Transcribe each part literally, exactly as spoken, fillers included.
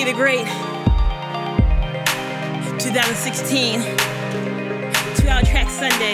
Keep It Great, twenty sixteen, two hour track Sunday.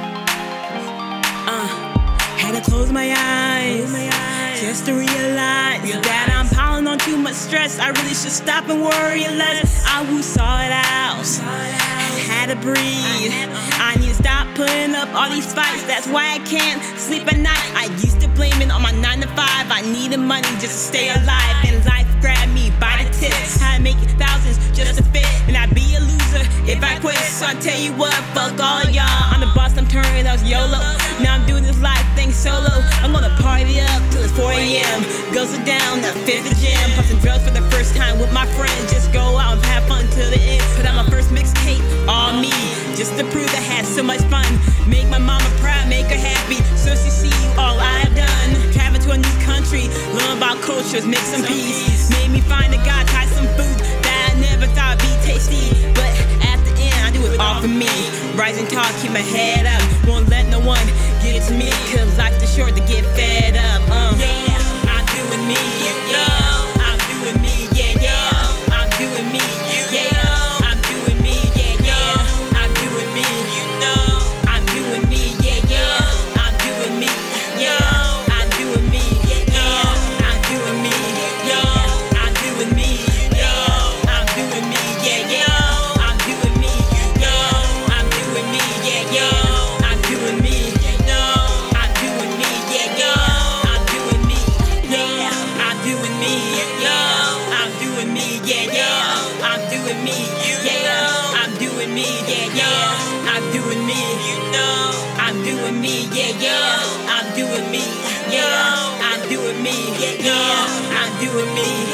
Uh, had to close my eyes, just to realize that I'm piling on too much stress. I really should stop and worry less. I will saw it out, had to breathe. I need to stop putting up all these fights. That's why I can't sleep at night. I used to blame it on my nine to five. I needed money just to stay alive, and life grabbed me by the tits. Had to make thousands just to fit, and I'd be a loser if I quit. So I tell you what, fuck all y'all. I'm the boss, I'm turning up YOLO. Now I'm doing this life thing solo. I'm gonna party up till it's four a.m. Girls are down, the fifth the gym. Pop some drugs for the first time with my friends. Just go out and have fun till the end. Put out my first mixtape, all me, just to prove I had so much fun. Make my mama proud, make her happy, so she see all I have done. Travel to a new country, learn about cultures, make some peace. Made me find a guy, try some food that I never thought would be tasty. But at the end, I do it all for me. Rising tall, keep my head up. Won't let no one get it to me, cause life's too short to get fed up. Um, yeah, I'm doing me, you know. I'm doing me, yeah, yeah. I'm doing me, you yeah. I'm doing me, yeah, yeah. I'm doing me, you know. I'm doing me, yeah, yeah. I'm doing me, yeah. I'm doing me, yeah, yeah. I'm doing me, yeah. I'm doing me, yeah. I'm doing me, yeah, yeah. I'm doing me, yeah. I'm doing me, yeah, yeah. I'm doing me, yeah. I'm doing me, yeah, yeah. I'm doing me, yeah. I'm doing me, yeah. I'm doing me, yeah, yeah. I'm doing me, yeah. I'm doing me, yeah, yeah. I'm doing me, you know. I'm doing me, yeah, yeah. I'm doing me, yeah. I'm doing me, yeah, yeah. I'm doing me.